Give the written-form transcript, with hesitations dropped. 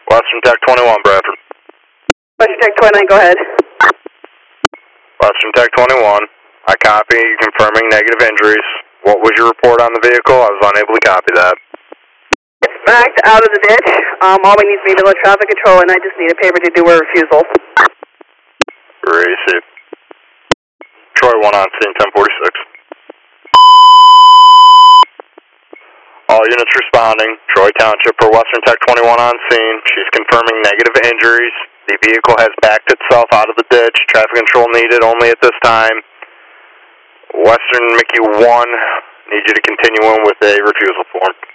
Western Tech 21, Bradford. Western Tech 29, go ahead. Western Tech 21, I copy, confirming negative injuries. What was your report on the vehicle? I was unable to copy that. It's backed out of the ditch. All we need is maybe a little traffic control, and I just need a paper to do a refusal. Receive. Troy 1 on scene, 1046. All units responding. Troy Township for Western Tech 21 on scene. She's confirming negative injuries. The vehicle has backed itself out of the ditch. Traffic control needed only at this time. Western Mickey 1, need you to continue in with a refusal form.